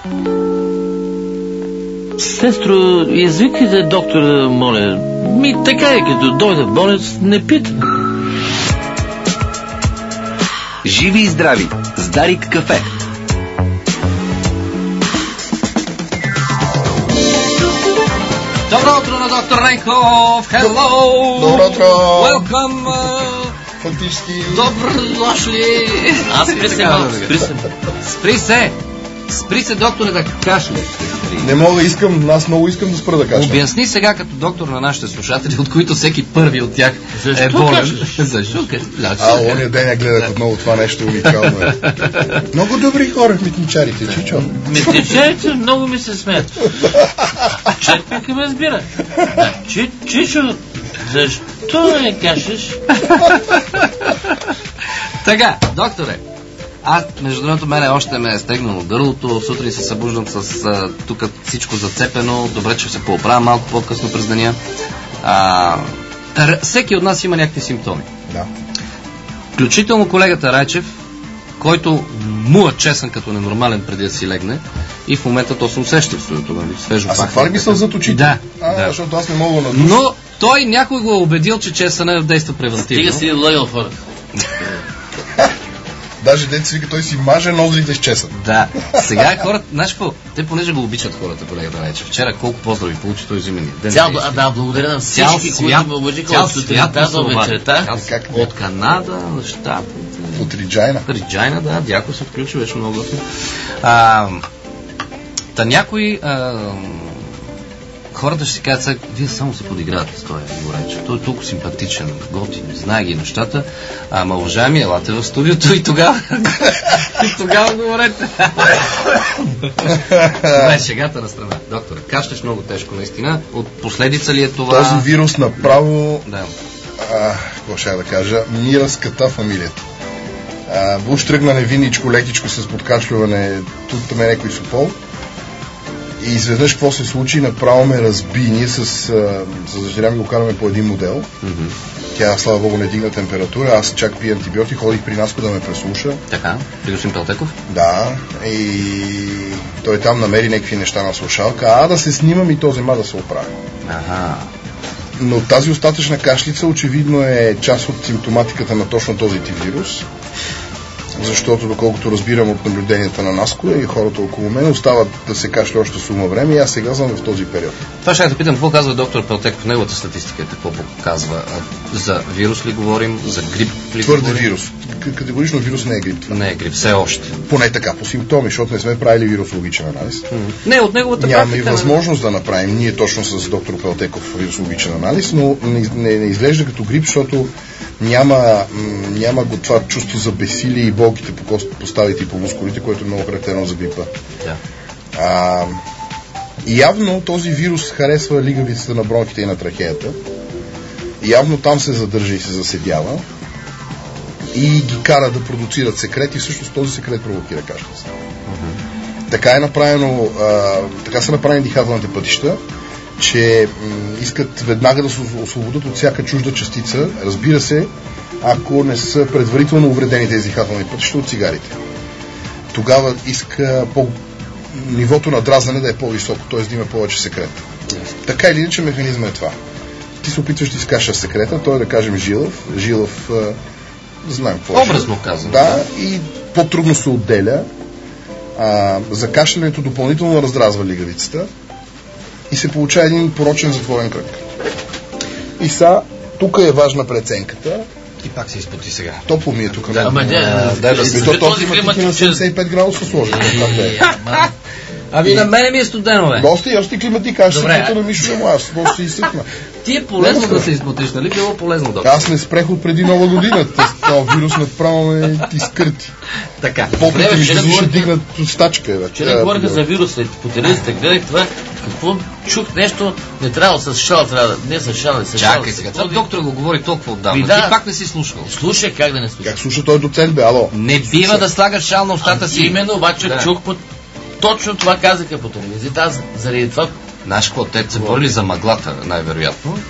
Сестро, извикайте доктора, моля. Така е, като дойде болец, не пита. Живи и здрави с Дарик кафе. Добро утро на доктор Ренков! Hello! Добро утро! Welcome! Фактически... Добро дошли! Спри се, докторе, да кашлеш. Не мога, аз много искам да спра да кашля. Обясни сега като доктор на нашите слушатели, от които всеки първи от тях е болен. Защо кашляш? Ония ден я гледах отново това нещо уникално. Много добри хора, митничарите, Чичо. Митничарите много ми се смеят. Чакай ме разбира. Чичо, защо не кашляш? Така, докторе, между другото, мене още ме е стегнало гърлото, сутрин се събуждам с тук всичко зацепено, добре, че се пооправя малко по-късно през деня. Всеки от нас има някакви симптоми. Да. Включително колегата Райчев, който му е чесън като ненормален преди да си легне и в момента то се усеща в студиото, нали? Свежо пахне. А това ли мисъл зад очите? Да. Защото аз не мога на душ. Но той някой го е убедил, че чесъна действа превентивно. Стига си лъгал хората. Даже дете си вика, той си маже ноздрите с чесън. Да. Сега хората, знаеш какво? Те понеже го обичат хората, колегата Райчев. Вчера колко поздрави получи той взимани. Да, благодаря на всички, които ме уважиха от сутринта до вечерта. От Канада, щата. От Риджайна. Риджайна, да, дяко се включи, беше много готин. Та някой хората ще си кажат сега, вие само се подигравате с този Райчев. Той е толкова симпатичен, готин, знае ги нещата. Ама, уважаеми, елате в студиото и тогава говорете. Това е шегата на страна. Доктор, кашляш много тежко, наистина. От последица ли е това? Този вирус направо, да. Какво ще да кажа, ми разката фамилията. Уж тръгна невинничко, лекичко с подкашлюване тут ме някой супол. И изведнъж какво се случи, направо ме разби. Ние с дъщеря ми го караме по един модел. Тя, слава Богу, не дигна температура. Аз чак пия антибиотик, ходих при Наско да ме преслуша. Така, при господин Пелтеков? Да, и той там намери някакви неща на слушалка. Да се снимам и този да се оправи. Ага. Но тази остатъчна кашлица очевидно е част от симптоматиката на точно този тип вирус. Защото, доколкото разбирам от наблюденията на Наско и хората около мен, остават да се кашля още сума време и аз сега съм в този период. Това ще да питам, какво казва доктор Пелтеков в неговата статистика, какво показва? За вирус ли говорим, за грип ли Твърде говорим? Вирус. Категорично вирус не е грип. Не е грип, все още. Поне така, по симптоми, защото не сме правили вирусологичен анализ. Не, от неговата Нямаме и възможност да направим ние точно с доктор Пелтеков вирусологичен анализ, но не изглежда като грип, защото няма го това чувство за безсилие и болките по поставите и по мускулите, което е много характерно за грипа. Да. Явно този вирус харесва лигавицата на бронхите и на трахеята. Явно там се задържа и се заседява и ги кара да продуцират секрет и всъщност този секрет провокира кашлица. Така са направени дихателните пътища, че искат веднага да се освободят от всяка чужда частица, разбира се, ако не са предварително увредени тези дихателни пътища от цигарите. Тогава иска нивото на дразнене да е по-високо, т.е. да има повече секрет. Така или иначе механизма е това. Ти се опитваш да изкашаш секрета, той да кажем жилав, знаем какво е. Образно казано. Да, и по-трудно се отделя. За кашлянето допълнително раздразва лигавицата и се получава един порочен затворен кръг. И тук е важна преценката. И пак се изпоти сега. Топло ми е тук. Да, този има на 75 градуса сложен. Ами на мене ми е студено, бе. Доста и още климатик, аз ще се на Мишо Немо, аз доста и изсъхна. Ти е полезно да се изпотиш, нали? Било полезно, доктор. Аз не спрех от преди Нова година. Това вирус направо ме изкърти. Така. Попите ми ще дигнат стачка. Вчера говориха за вируса по телевизията. Гледах това. Какво чух нещо, не трябва с шал, не с шал, не с шал. Чакай сега, това доктор го говори толкова отдавна. Ти пак не си слушал. Слушай, как да не слушай. Как слуша той доцент, бе, ало? Не бива да слагаш шал на устата си. Именно, обаче чух точно това казаха по телевизията. Аз заради това... Знаеш какво, те се борили за мъглата, най-вероятно.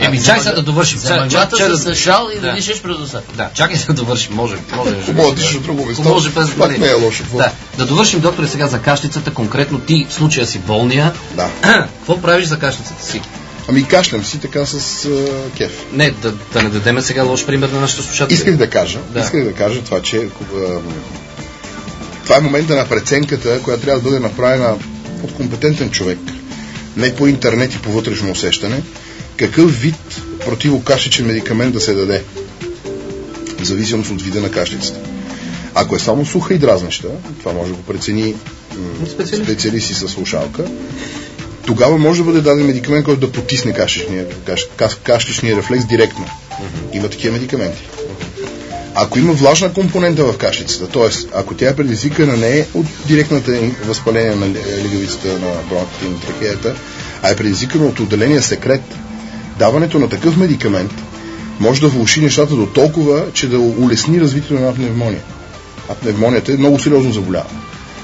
Чакай сега да довършим. Замъглата с шал и да дишаш през уста. Да, чакай сега да довършим. Може. Хубаво да дишаш на друго место. Може без пак не е лошо. Да довършим, докторе, сега за кашлицата. Конкретно ти в случая си болния. Да. Какво правиш за кашлицата си? Ами кашлям си така с кеф. Не, да не дадем сега лош пример на нашите слушатели. Исках да кажа това, че това е момента на преценката, която трябва да бъде направена от компетентен човек, не по интернет и по вътрешно усещане, какъв вид противокашличен медикамент да се даде, в зависимост от вида на кашлицата. Ако е само суха и дразнеща, това може да го прецени специалисти със слушалка, тогава може да бъде даден медикамент, който да потисне кашличния рефлекс директно. Има такива медикаменти. Ако има влажна компонента в кашлицата, т.е. ако тя е предизвикана не от директната възпаление на лигавицата на бронхите и на трахеята, а е предизвикана от отделения секрет, даването на такъв медикамент може да влоши нещата до толкова, че да улесни развитието на една пневмония. А пневмонията е много сериозно заболяване.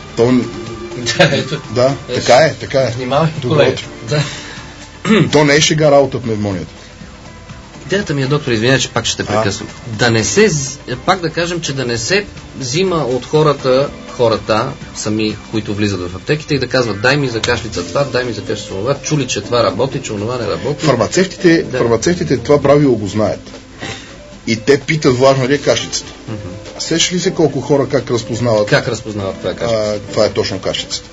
Да, така е. Внимавай, добро утро. То не е шега работа пневмонията. Идеята ми е, доктор, извиня, че пак ще прекъсвам. Да не се, пак да кажем, че да не се взима от хората сами, които влизат в аптеките и да казват: дай ми за кашлица това, дай ми за кашлица това, чули, че това работи, че онова не работи. Фармацевтите това правило го знаят. И те питат: влажна ли е кашлицата? Сещаш ли се колко хора как разпознават? Как разпознават това е кашлица? Това е точно кашлицата.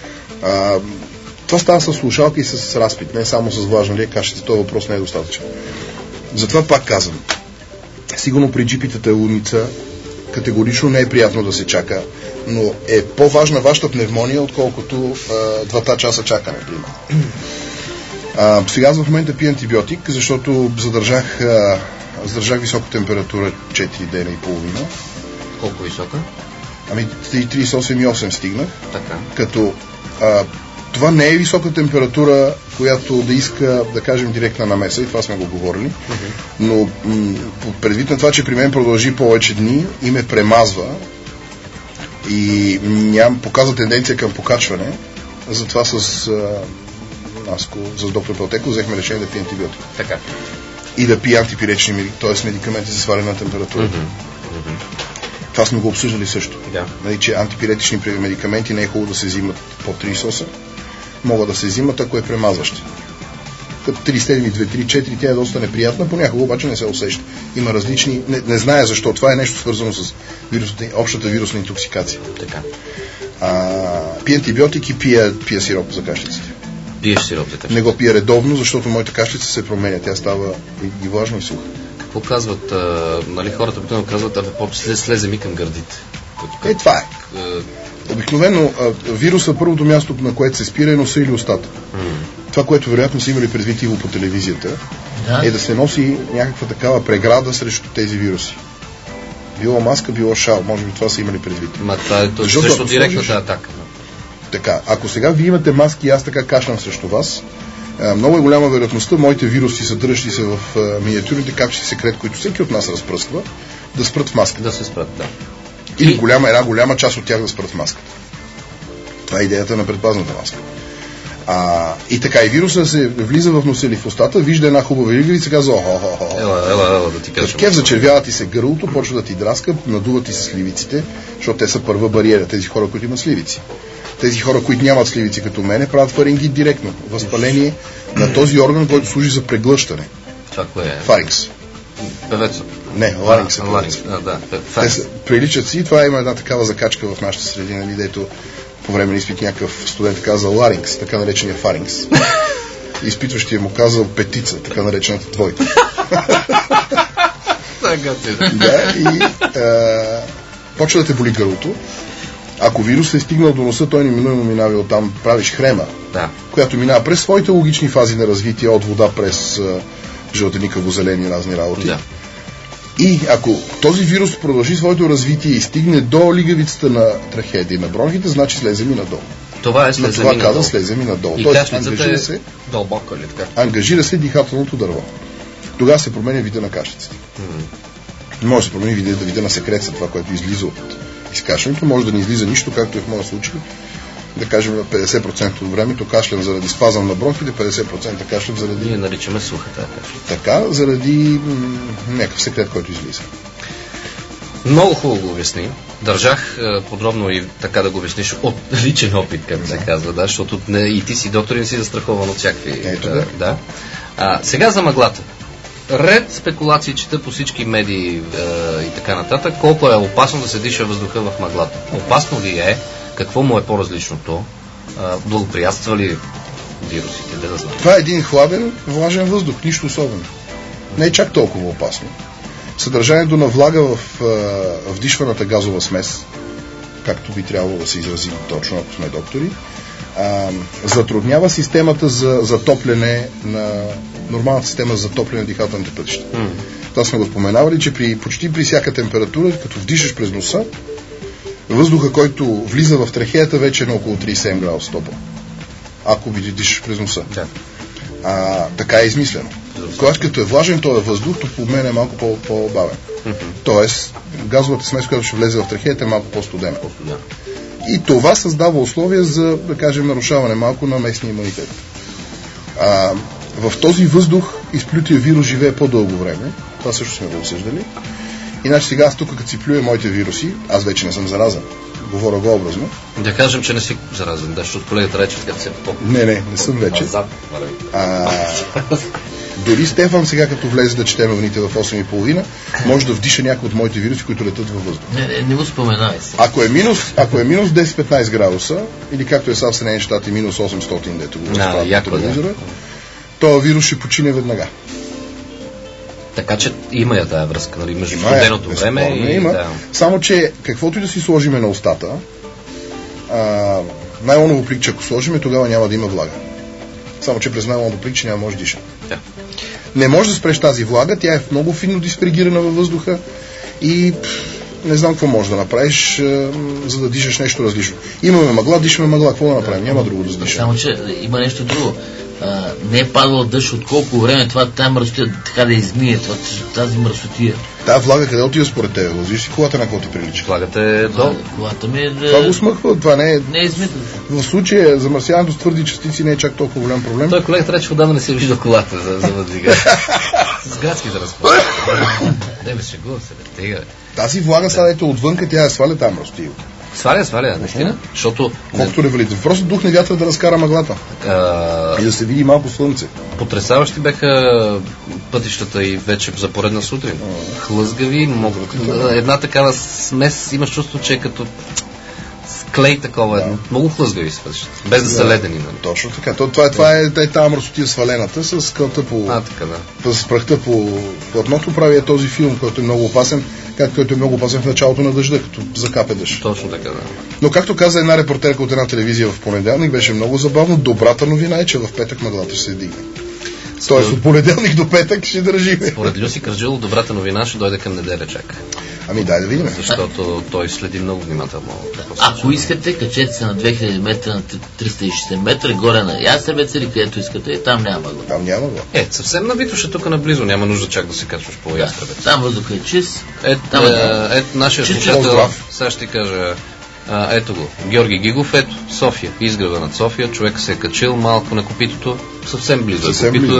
Това става с слушалка и с разпит, не само с влажна ли е кашлица. Този въпрос не е достатъчен. Затова пак казвам, сигурно при джипитата е лудница, категорично не е приятно да се чака, но е по-важна вашата пневмония, отколкото 2 часа чакане, примерно. Сега аз в момента пия антибиотик, защото задържах висока температура 4 дена и половина. Колко висока? Ами 38,8 стигнах. Така. Като това не е висока температура, която да иска, да кажем, директна намеса, и това сме го говорили, но предвид на това, че при мен продължи повече дни и ме премазва и показва тенденция към покачване, затова с доктор Пелтеко взехме решение да пие антибиотик. Така. И да пие антипиречни, т.е. медикаменти за сваляне на температурата. Това сме го обсъждали също. Да. Че антипиретични медикаменти не е хубаво да се взимат по 38, могат да се взимат, ако е премазващи. Като 3 седми, 2, 3, 4, тя е доста неприятна, понякога обаче не се усеща. Има различни, не зная защо, това е нещо свързано с общата вирусна интоксикация. Така. Пия антибиотик и пия сироп за кашлиците. Пиеш сироп за кашлица? Не го пия редовно, защото моята кашлица се променя, тя става и влажна и суха. Какво казват, хората обикновено казват: слезе ми към гърдите. Това е. Обикновено вируса, първото място, на което се спира, е носа или устата. Това, което вероятно са имали предвид и по телевизията, е да се носи някаква такава преграда срещу тези вируси. Било маска, било шал. Може би това са имали предвид. Срещу директната атака. Така, ако сега вие имате маски и аз така кашлям срещу вас, много е голяма вероятността моите вируси, съдържащи се в миниатюрните капчици секрет, които всеки от нас разпръсква, да спрат в маската. Да се спрат, да. Или голяма част от тях да спрат в маската. Това е идеята на предпазната маска. И така, и вируса се влиза в носа или в устата, вижда една хубава лигавица и казва: ела, да ти кажа. Кев зачервява ти се гърлото, почва да ти драска, надува ти се сливиците, защото те са първа бариера, тези хора, които имат сливици. Тези хора, които нямат сливици като мене, правят фарингит директно. Възпаление на този орган, който служи за преглъщане. Това кое е? Фарингс. Певецът. Не, ларинкс е. Те приличат си. Това има една такава закачка в нашата среди, нали, дето по време на изпит някакъв студент казал ларинкс, така наречения фарингс. Изпитващия му казал петица, така наречената двойка. Да, и почва да те боли гърлото. Ако вирусът е стигнал до носа, той неминуемо минава оттам. Правиш хрема, която минава през своите логични фази на развитие, от вода през жълтеникаво-зелени разни работи. Да. И ако този вирус продължи своето развитие и стигне до лигавицата на трахеята и на бронхите, значи слезе ми надолу. Това е слезе ми надолу. Това каза слезе ми надолу. И кашлицата е дълбока ли така? Ангажира се дихателното дърво. Тогава се променя вида на кашлицата. Може да се промени вида на секреция, това, което излиза от изкашването. Може да не излиза нищо, както е в моя случай. да кажем 50% от времето кашлям заради спазъм на бронхите, 50% кашлям заради... Ние наричаме суха тази кашля. Така, заради някакъв секрет, който излиза. Много хубаво го обясни. Държах подробно и така да го обясниш от личен опит, както се казва, да, защото и ти си доктор и не си застрахован от всякакви... Да. Сега за мъглата. Ред спекулации чета по всички медии и така нататък. Колко е опасно да се диша въздуха в мъглата? Опасно ли е? Какво му е по-различното? Благоприятства ли вирусите? Да знам. Това е един хладен, влажен въздух, нищо особено. Не е чак толкова опасно. Съдържанието на влага в вдишваната газова смес, както би трябвало да се изразим точно, ако сме доктори, затруднява системата за затопляне на нормалната система за затопляне на дихателните пътища. Това сме го споменавали, че почти при всяка температура, като вдишаш през носа, въздуха, който влиза в трахеята, вече е на около 37 градуса топъл. Ако дишаш през носа. Да. Така е измислено. Когато като е влажен този въздух, то по мен е малко по-бавен. Тоест, газовата смес, която ще влезе в трахеята, е малко по-студена. И това създава условия за, да кажем, нарушаване малко на местния имунитет. В този въздух изплютия вирус живее по-дълго време. Това също сме го обсъждали. Иначе сега аз тук, като си плюя моите вируси, аз вече не съм заразен. Говоря го образно. Да кажем, че не си заразен, да, защото колегата рече, като се Не съм вече. Дори Стефан сега, като влезе да чете новините в 8:30, може да вдиша някои от моите вируси, които летат във въздух. Не го споменай. Ако е минус 10-15 градуса, или както е сега в Съединените щати, минус 800, дето го разправят на телевизора, този вирус ще почине веднага. Така че има я тая връзка, нали, между студеното време и... Има. Да. Само, че каквото и да си сложиме на устата, найлоново пликче, ако сложиме, тогава няма да има влага. Само, че през найлоново пликче няма може да диша. Да. Не може да спреш тази влага, тя е много финно диспергирана във въздуха и не знам какво можеш да направиш, за да дишаш нещо различно. Имаме мъгла, дишаме мъгла, какво да направим? Няма друго да дишаме. Само, че има нещо друго. Не е падал дъжд от колко време тази мръсотия така да измие, тази мръсотия. Тая влага къде отива според тебе? Виж си колата на какво ти прилича. Влагата е долу. Колата ми е... Това го смъква, това не е... Не е измитано. В случая замърсяването с твърди частици не е чак толкова голям проблем. Той колегата рече, отдавна не се вижда колата за въздига. С градски да разпочва. Не ме шегувам се, бе, тега. Тази влага сега ето отвънка, тя е сваля там мръсотия. Сваля, наистина. Защото... Колкото не валите. Просто духне вятър да разкара мъглата. И да се види малко слънце. Потресаващи беха пътищата и вече за поредна сутрин. Хлъзгави, една такава смес, имаш чувство, че е като клей такова. Много хлъзгави се пътищата, без да са ледени. Нали? Точно така. Това е тази мръсотия свалената с кълта с прахта по платното прави този филм, който е много опасен, който е много опасен в началото на дъжда, като закапе дъжд. Точно така, да. Но както каза една репортерка от една телевизия в понеделник, беше много забавно. Добрата новина е, че в петък мъглата ще се дигне. Тоест от понеделник до петък ще държиме. Според Люси Кърджилов, добрата новина ще дойде към неделя чак. Ами дай да видим. Защото той следи много внимателно. Ако искате, качете се на 2000 метра, на 360 метра, горе на Ястребец или където искате, там няма мъгла. Там няма мъгла. Съвсем на Витоша, тук наблизо, няма нужда чак да се качваш по Ястребец. Там въздухът е чист. Нашия слушател, сега ще ти кажа, ето го, Георги Гигов, ето, София, изгрева над София, човек се е качил малко на копитото, съвсем близо.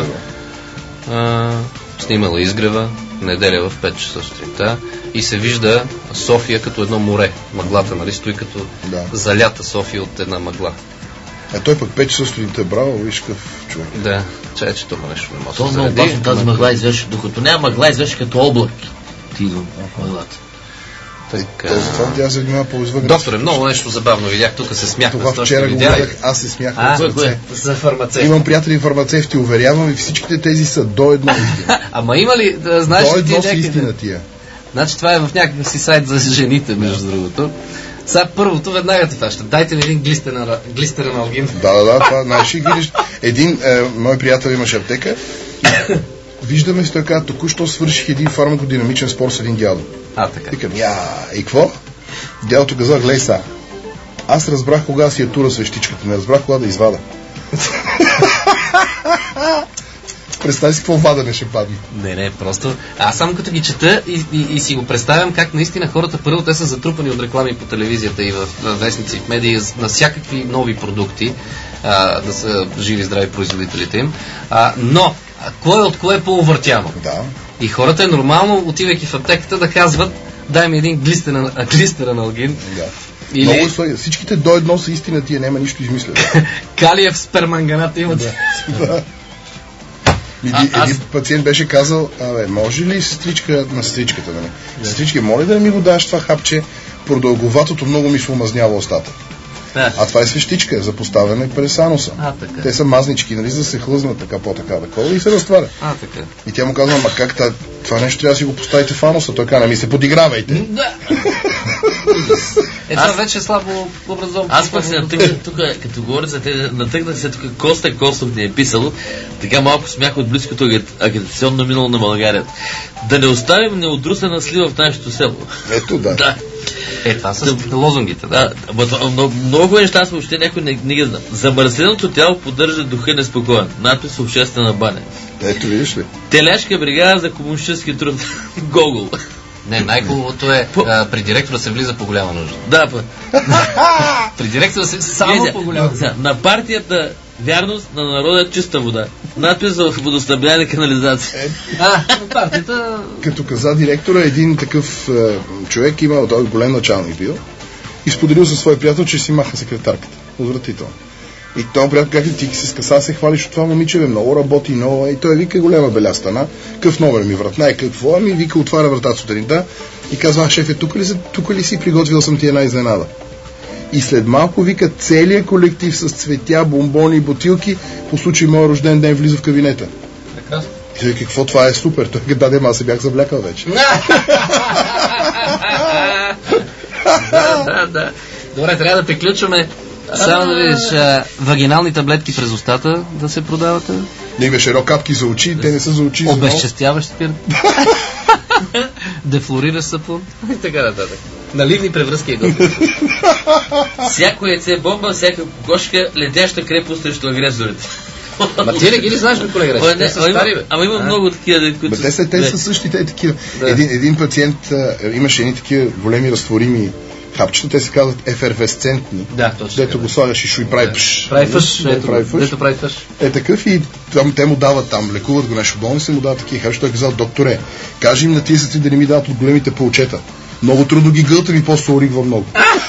Снимала изгрева, неделя в 5 часа сутринта и се вижда София като едно море. Мъглата, нали, стои като залята София от една мъгла. Той пък 5 часа сутринта, браво, виж какъв човек. Да, че това нещо не може да се заради. Това много тази мъгла извърши, докато няма мъгла извърши като облак. Ти идвам в мъглата. Това тя се занимава по-извън. Докторе, много нещо забавно видях, тук се смяхме. Това вчера го видях, аз се смях от сърце. За фармацевти. Имам приятели фармацевти, уверявам и всичките тези са до едно истина. Ама има ли, да знаеш ли ти някъде? Истина тия. Значи това е в някакъв си сайт за жените, между другото. Сега първото веднага ти фаща. Дайте ми един глистерен алгин. Да, това знаеш ли, видиш. Един мой приятел имаше аптека. Виждаме се, той каза, току-що свърших един фармакодинамичен спор с един дядо. Така. Викам, и какво? Дядото каза, гледай са. Аз разбрах кога си я тура свещичката, не разбрах кога да извада. Представи си какво вадене ще падне. Не, просто аз само като ги чета и си го представям как наистина хората първо те са затрупани от реклами по телевизията и в вестници, в медии на всякакви нови продукти, да са живи, здрави производителите им. Но кое от кое е по-увъртяно? Да. И хората е нормално, отивайки в аптеката, да казват: дай ми един глистерен алгин. Да. Или... Много слои. Всичките до едно са истина, тия няма нищо измисля. Калиев с перманганат имат. Да. Един пациент беше казал: може ли сестричка на сестричката, нали? Сестричка, моля да ми го даш това хапче, продълговатото много ми се омазнява устата. А това е свещичка за поставяне през ануса. Така. Те са мазнички, нали, за да се хлъзнат така такова и се разтваря. Така. И тя му казва: ама как това нещо трябва да си го поставите в ануса? Той казва: ми се подигравайте. Да. Това вече е слабо образовано. Аз пък се натъкнах тук, като говоря за те, натъкнах се тук, Коста Костов ни е писало, така малко смях от близкото агитационно минало на България. Да не оставим неудрусена слива в нашето село. Ето, да. Това са лозунгите, да. Много неща, аз въобще някой не ги знам. Замърсеното тяло поддържа духа неспокоен. Надпис обществена баня. Ето, видиш ли? Теляшка бригада за комунистически труд. Гогол. Не, най-хубавото е при директора се влиза по голяма нужда. Да, при директора се само по голяма нужда. На партията вярност, на народа чиста вода. Надпис за водоснабдяване и канализация. Партията... Като каза директора, един такъв човек имал, той голям началник бил, и споделил със своя приятел, че си маха секретарката. Отвратително. И той приятел, как ти се скъса, се хвалиш от това момиче, много работи, много. И той вика: голяма беля стана, какъв номер ми вратна и какво, вика, отваря вратата сутринта и казва: шефе, тук ли си, приготвил съм ти една изненада. И след малко, вика, целият колектив с цветя, бомбони, бутилки, по случай моя рожден ден, влиза в кабинета. Прекрасно. И той: какво, това е супер. Той каза: аз се бях завлякал вече. Да. Добре, трябва да приключваме. Само да видиш, вагинални таблетки през устата да се продават. Не имаше капки за очи, те не са за очи. Обезчестяваш спирт. Дефлорираш сапун. И така нататък. Наливни превръзки е готово. Всяко яйце бомба, всяка кокошка, летяща крепост срещу агресорите. Ма ти не ги ли знаеш, бе, колега? Те са стари, бе. Ама има много такива, които... Те са същите такива. Един пациент имаше едни такива големи разтворими хапчета, те се казват ефервесцентни. Да, точно. Дето го слагаш и шуй прави пш. Дето прави пш. Е такъв и те му дават там, лекуват го нещо болница, му дават такива хапчета. Той казал: докторе, кажи им на тия сестри да не ми дават от големите пълчета. Много трудно ги гълтам и после оригва много.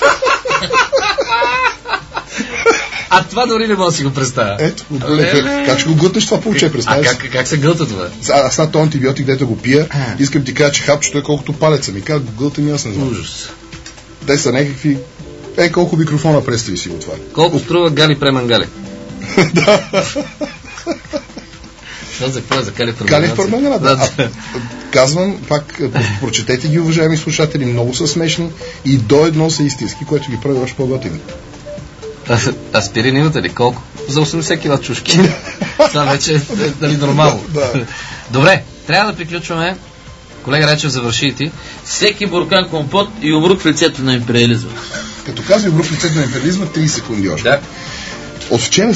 А това дори не мога да си го представя. Ето, как ще го гълтнеш това пълче, представя? Как се гълта това? Аз на този антибиотик, дето го пия, искам ти кажа, че хапчето е колкото палеца ми. Как го гълтам и аз не знам. Ужас. Те са някакви... колко микрофона, представи си го това. Колко струва Гали Премангали? Да. За какво е за Калиев Премангали? Да. Казвам, пак, прочетете ги, уважаеми слушатели, много са смешни и до едно са истински, което ги прави още по-готини. Аспирин имате ли? Колко? За 80 кила чушки. Това вече е дали нормално. Да. Добре, трябва да приключваме. Колега Речев, завърши и ти. Всеки буркан компот и умрук в лицето на империализма. Като казвам умрук в лицето на империализма, 30 секунди още. Да. От вчера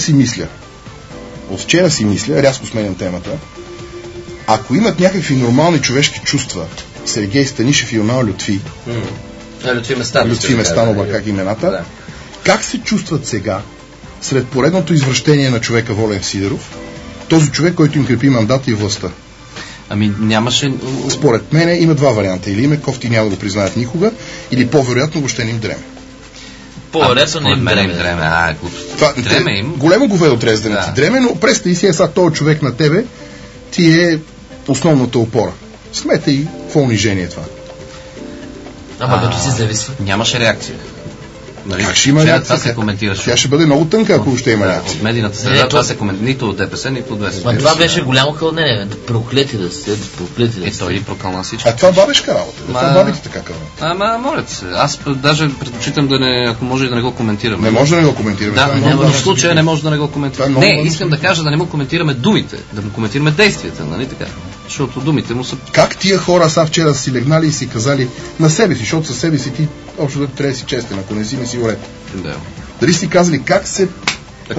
си мисля, рязко сменям темата, ако имат някакви нормални човешки чувства, Сергей Станишев и Юнал Лютви, Лютви Местан, как имената, да. Как се чувстват сега, сред поредното извращение на човека Волен Сидеров, този човек, който им крепи мандата и властта? Ами нямаше... Според мен има два варианта. Или име кофти няма да го признаят никога, или по-вероятно въобще не им дреме. По-вероятно не им дреме. Дреме им. Големо говедо трябва да не ти дреме, но представи си сега този човек на тебе, ти е основната опора. Смете какво унижение това. Ама като си зависва. Нямаше реакция. Нали? Как ще има реакция? Това се коментираше. Тя ще бъде много тънка, ако ще има реакция. От медийната среда това се коментира нито от ДПС, нито от БСП. Това беше голямо кълнение. Да проклети да се. Той прокълна всичко. Това бабешка работа. Това бабите така казват. Ама, моля ти се. Аз даже предпочитам да не, ако може да не го коментираме. Не може да не го коментираме. Да, в случая не може да не го коментираме. Не, искам да кажа да не му коментираме думите, да му коментираме действията, нали така? Защото думите му са... Как тия хора са вчера си легнали и си казали на себе си, защото със себе си ти общо да трябва да си честен, ако не си уред. Да. Дали си казали как се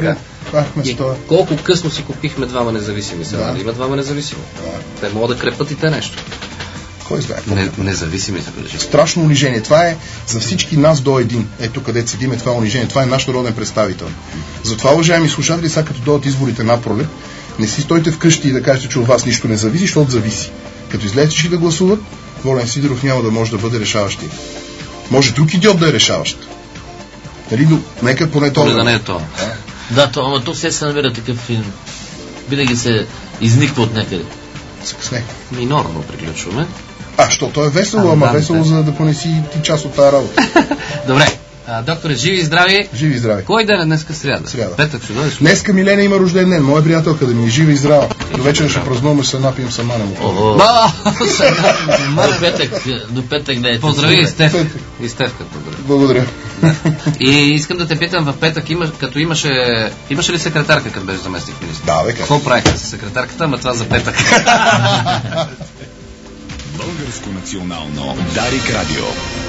Хванахме стоя. Колко късно си купихме двама независими сега? Да. Има двама независими. Те могат да крепат и те нещо. Кой знае? Независими са кажи. Страшно унижение. Това е за всички нас до един. Ето къде седиме, това унижение. Това е наш народен представител. Затова, уважаеми слушатели, сега като дойдат изборите напролет, не си стойте вкъщи и да кажете, че от вас нищо не зависи, защото зависи. Като излезете всички да гласуват, Волен Сидеров няма да може да бъде решаващия. Може друг идиот да е решаващ. Нали, но нека поне това. Да не е това. Да, ама то все се намира такъв филм. Винаги се изниква от някъде. Закъсне. Минорно приключваме. Що то е весело, ама весело, за да понеси ти част от тази работа. Добре. Докторе, живи и здрави. Живи и здрави. Кой ден е днеска сряда? Сряда. Петък ще дойдеш. Днеска Милена има рожден ден. Моя приятелка да ми е жива и здрава. До вечера ще празнуваме, се напием сама на му. До петък да е. Поздрави и Стефка. И Стефка поздрави. Благодаря. И искам да те питам, в петък като имаше ли секретарка, като беше заместник министър? Да, бе, какво правихте с секретарката, ама това за петък? Българско национално Дарик Радио.